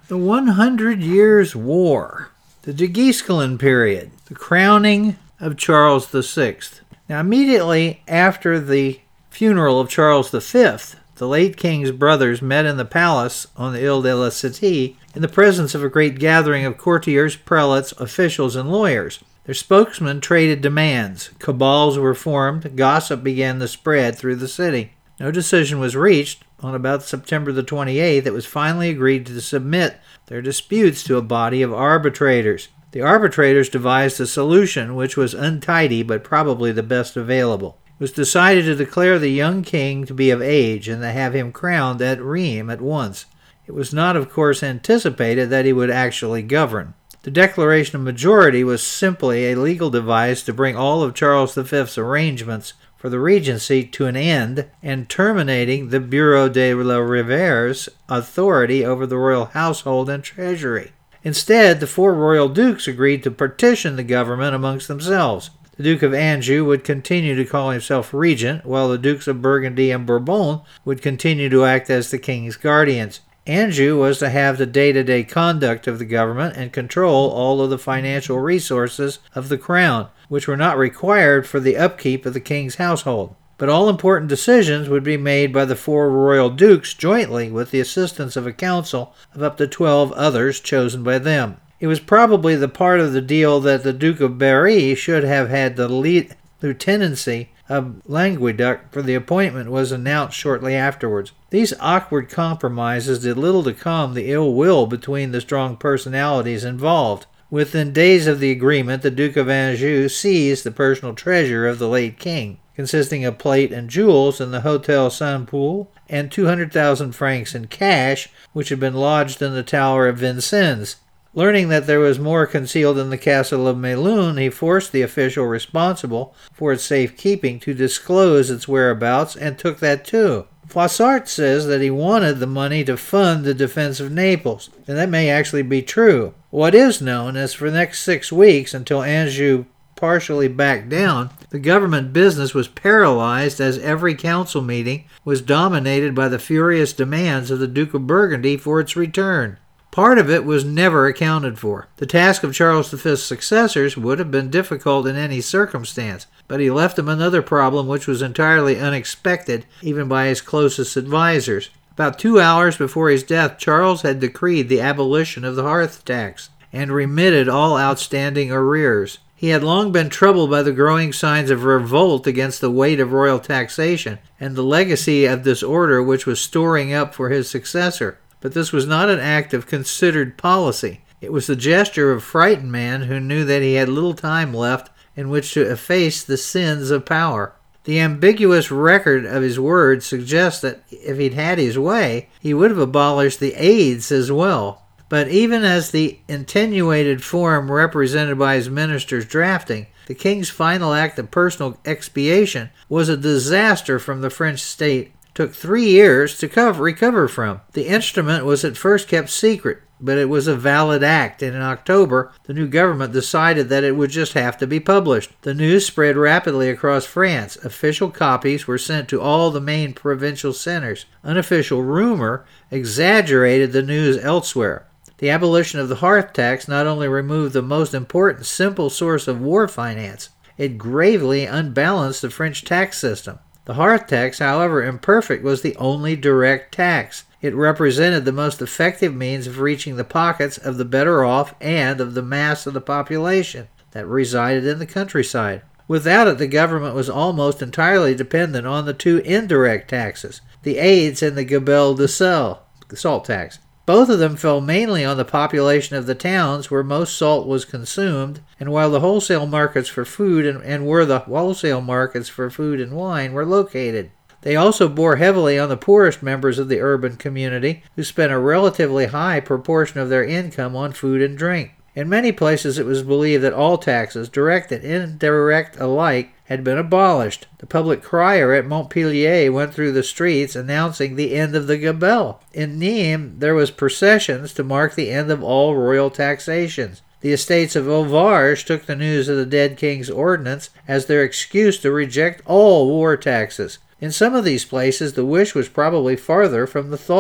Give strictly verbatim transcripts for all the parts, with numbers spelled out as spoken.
The one hundred Years' War, the de Guesclin period, the crowning of Charles the Sixth. Now, immediately after the funeral of Charles the Fifth, the late king's brothers met in the palace on the Ile de la Cité in the presence of a great gathering of courtiers, prelates, officials, and lawyers. Their spokesmen traded demands. Cabals were formed. Gossip began to spread through the city. No decision was reached. On about September the twenty-eighth, it was finally agreed to submit their disputes to a body of arbitrators. The arbitrators devised a solution which was untidy but probably the best available. It was decided to declare the young king to be of age and to have him crowned at Rheims at once. It was not, of course, anticipated that he would actually govern. The declaration of majority was simply a legal device to bring all of Charles the Fifth's arrangements for the regency to an end and terminating the Bureau de la Rivière's authority over the royal household and treasury. Instead, the four royal dukes agreed to partition the government amongst themselves. The Duke of Anjou would continue to call himself regent, while the Dukes of Burgundy and Bourbon would continue to act as the king's guardians. Anjou was to have the day-to-day conduct of the government and control all of the financial resources of the crown, which were not required for the upkeep of the king's household. But all important decisions would be made by the four royal dukes jointly with the assistance of a council of up to twelve others chosen by them. It was probably the part of the deal that the Duke of Berry should have had the lead lieutenancy of Languedoc, for the appointment was announced shortly afterwards. These awkward compromises did little to calm the ill will between the strong personalities involved. Within days of the agreement, the Duke of Anjou seized the personal treasure of the late king, consisting of plate and jewels in the Hotel Saint-Paul and two hundred thousand francs in cash, which had been lodged in the Tower of Vincennes. Learning that there was more concealed in the castle of Melun, he forced the official responsible for its safekeeping to disclose its whereabouts and took that too. Froissart says that he wanted the money to fund the defense of Naples, and that may actually be true. What is known is for the next six weeks, until Anjou partially backed down, the government business was paralyzed as every council meeting was dominated by the furious demands of the Duke of Burgundy for its return. Part of it was never accounted for. The task of Charles the Fifth's successors would have been difficult in any circumstance, but he left them another problem which was entirely unexpected, even by his closest advisers. About two hours before his death, Charles had decreed the abolition of the hearth tax and remitted all outstanding arrears. He had long been troubled by the growing signs of revolt against the weight of royal taxation and the legacy of this order which was storing up for his successor. But this was not an act of considered policy. It was the gesture of a frightened man who knew that he had little time left in which to efface the sins of power. The ambiguous record of his words suggests that if he'd had his way, he would have abolished the aids as well. But even as the attenuated form represented by his ministers' drafting, the king's final act of personal expiation was a disaster from the French state. Took three years to cover, recover from. The instrument was at first kept secret, but it was a valid act, and in October, the new government decided that it would just have to be published. The news spread rapidly across France. Official copies were sent to all the main provincial centers. Unofficial rumor exaggerated the news elsewhere. The abolition of the hearth tax not only removed the most important simple source of war finance, it gravely unbalanced the French tax system. The hearth tax, however imperfect, was the only direct tax. It represented the most effective means of reaching the pockets of the better off and of the mass of the population that resided in the countryside. Without it, the government was almost entirely dependent on the two indirect taxes, the aids and the gabelle de sel, the salt tax. Both of them fell mainly on the population of the towns where most salt was consumed, and while the wholesale markets for food and, and where the wholesale markets for food and wine were located. They also bore heavily on the poorest members of the urban community, who spent a relatively high proportion of their income on food and drink. In many places it was believed that all taxes, direct and indirect alike, had been abolished. The public crier at Montpellier went through the streets announcing the end of the gabelle. In Nîmes there was processions to mark the end of all royal taxations. The estates of Auvergne took the news of the dead king's ordinance as their excuse to reject all war taxes. In some of these places the wish was probably farther from the thought.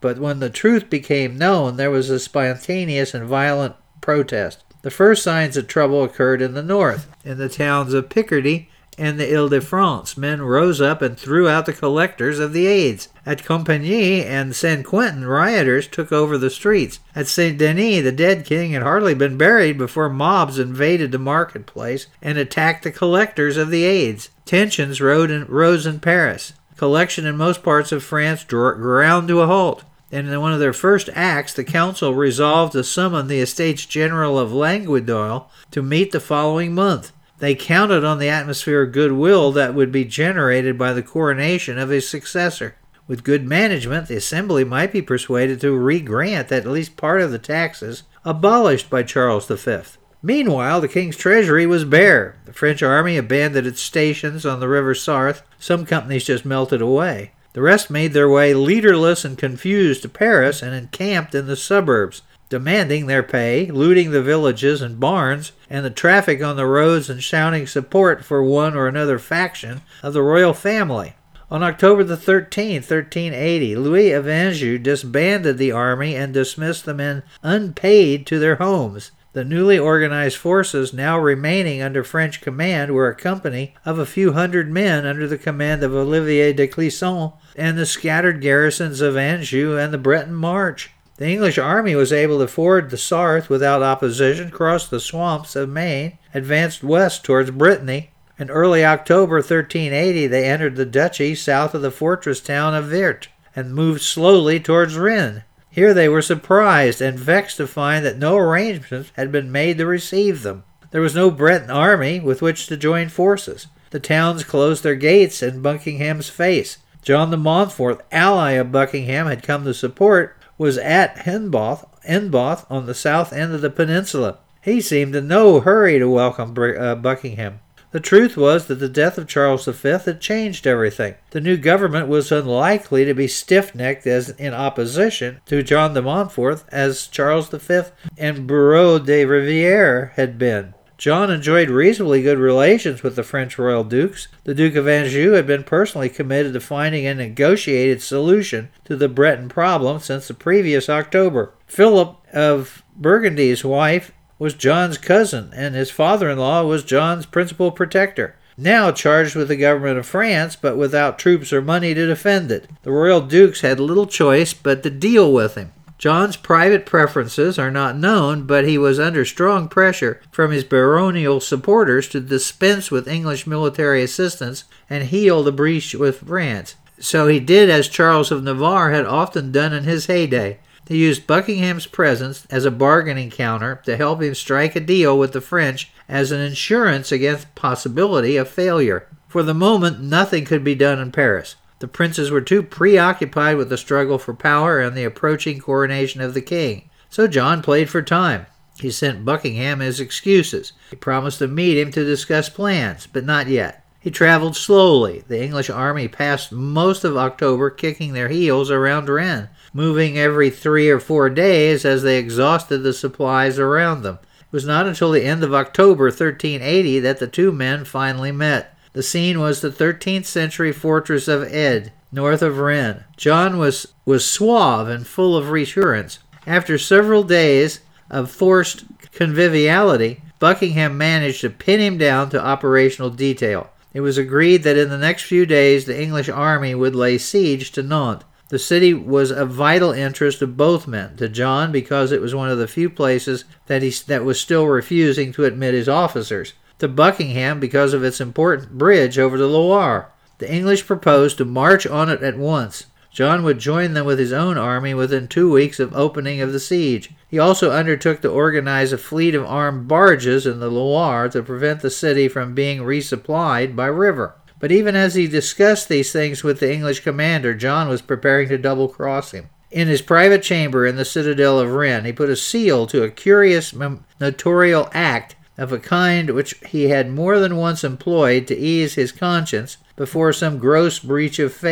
but when the truth became known, there was a spontaneous and violent protest. The first signs of trouble occurred in the north, in the towns of Picardy and the Ile-de-France. Men rose up and threw out the collectors of the aids. At Compiègne and Saint-Quentin, rioters took over the streets. At Saint-Denis, the dead king had hardly been buried before mobs invaded the marketplace and attacked the collectors of the aids. Tensions rose in Paris. Collection in most parts of France ground to a halt. And in one of their first acts, the council resolved to summon the Estates General of Languedoc to meet the following month. They counted on the atmosphere of goodwill that would be generated by the coronation of his successor. With good management, the assembly might be persuaded to re-grant at least part of the taxes abolished by Charles the Fifth. Meanwhile, the king's treasury was bare. The French army abandoned its stations on the river Sarthe. Some companies just melted away. The rest made their way leaderless and confused to Paris and encamped in the suburbs, demanding their pay, looting the villages and barns, and the traffic on the roads, and shouting support for one or another faction of the royal family. On October the thirteenth, thirteen eighty, Louis of Anjou disbanded the army and dismissed the men unpaid to their homes. The newly organized forces now remaining under French command were a company of a few hundred men under the command of Olivier de Clisson and the scattered garrisons of Anjou and the Breton March. The English army was able to ford the Sarthe without opposition, cross the swamps of Maine, advanced west towards Brittany. In early October thirteen eighty, they entered the duchy south of the fortress town of Vert and moved slowly towards Rennes. Here they were surprised and vexed to find that no arrangements had been made to receive them. There was no Breton army with which to join forces. The towns closed their gates in Buckingham's face. John de Montfort, ally of Buckingham, had come to support, was at Henneboth, Henneboth on the south end of the peninsula. He seemed in no hurry to welcome uh, Buckingham. The truth was that the death of Charles the Fifth had changed everything. The new government was unlikely to be stiff-necked as in opposition to John de Montfort as Charles the Fifth and Bureau de Rivière had been. John enjoyed reasonably good relations with the French royal dukes. The Duke of Anjou had been personally committed to finding a negotiated solution to the Breton problem since the previous October. Philip of Burgundy's wife was John's cousin, and his father-in-law was John's principal protector, now charged with the government of France, but without troops or money to defend it. The royal dukes had little choice but to deal with him. John's private preferences are not known, but he was under strong pressure from his baronial supporters to dispense with English military assistance and heal the breach with France. So he did as Charles of Navarre had often done in his heyday. He used Buckingham's presence as a bargaining counter to help him strike a deal with the French as an insurance against possibility of failure. For the moment, nothing could be done in Paris. The princes were too preoccupied with the struggle for power and the approaching coronation of the king. So John played for time. He sent Buckingham his excuses. He promised to meet him to discuss plans, but not yet. He traveled slowly. The English army passed most of October kicking their heels around Rennes, moving every three or four days as they exhausted the supplies around them. It was not until the end of October thirteen eighty that the two men finally met. The scene was the thirteenth century fortress of Ede, north of Rennes. John was, was suave and full of reassurance. After several days of forced conviviality, Buckingham managed to pin him down to operational detail. It was agreed that in the next few days the English army would lay siege to Nantes. The city was of vital interest to both men, to John because it was one of the few places that he that was still refusing to admit his officers, to Buckingham because of its important bridge over the Loire. The English proposed to march on it at once. John would join them with his own army within two weeks of opening of the siege. He also undertook to organize a fleet of armed barges in the Loire to prevent the city from being resupplied by river. But even as he discussed these things with the English commander, John was preparing to double-cross him. In his private chamber in the citadel of Rennes, he put a seal to a curious notarial act of a kind which he had more than once employed to ease his conscience before some gross breach of faith.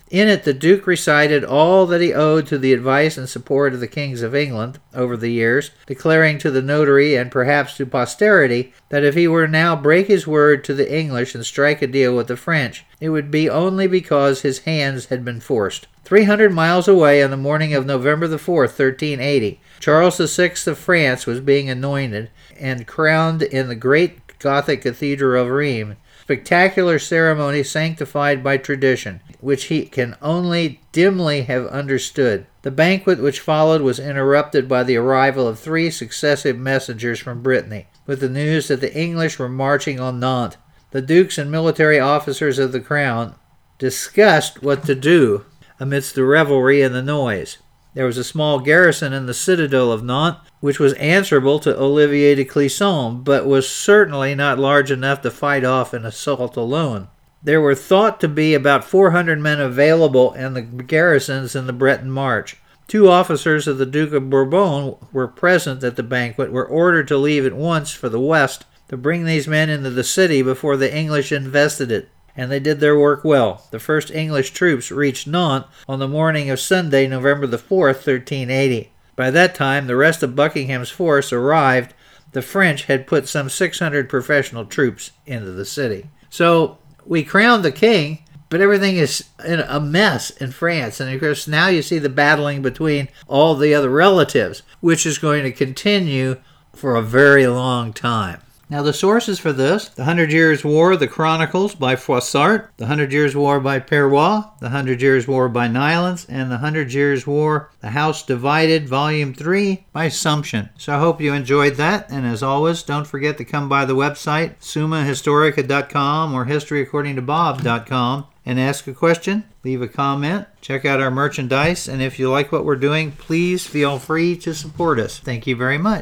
In it, the Duke recited all that he owed to the advice and support of the kings of England over the years, declaring to the notary and perhaps to posterity that if he were now break his word to the English and strike a deal with the French, it would be only because his hands had been forced. Three hundred miles away, on the morning of November the fourth, thirteen eighty, Charles the Sixth of France was being anointed and crowned in the great Gothic Cathedral of Rheims. Spectacular ceremony sanctified by tradition, which he can only dimly have understood. The banquet which followed was interrupted by the arrival of three successive messengers from Brittany, with the news that the English were marching on Nantes. The dukes and military officers of the crown discussed what to do amidst the revelry and the noise. There was a small garrison in the citadel of Nantes, which was answerable to Olivier de Clisson, but was certainly not large enough to fight off an assault alone. There were thought to be about four hundred men available in the garrisons in the Breton March. Two officers of the Duke of Bourbon were present at the banquet, were ordered to leave at once for the west to bring these men into the city before the English invested it. And they did their work well. The first English troops reached Nantes on the morning of Sunday, November the fourth, thirteen eighty. By that time, the rest of Buckingham's force arrived. The French had put some six hundred professional troops into the city. So we crowned the king, but everything is in a mess in France. And of course, now you see the battling between all the other relatives, which is going to continue for a very long time. Now, the sources for this: The Hundred Years' War, The Chronicles by Froissart, The Hundred Years' War by Perrois, The Hundred Years' War by Nylans, and The Hundred Years' War, The House Divided, Volume three by Sumption. So I hope you enjoyed that, and as always, don't forget to come by the website, summa historica dot com or history according to bob dot com, and ask a question, leave a comment, check out our merchandise, and if you like what we're doing, please feel free to support us. Thank you very much.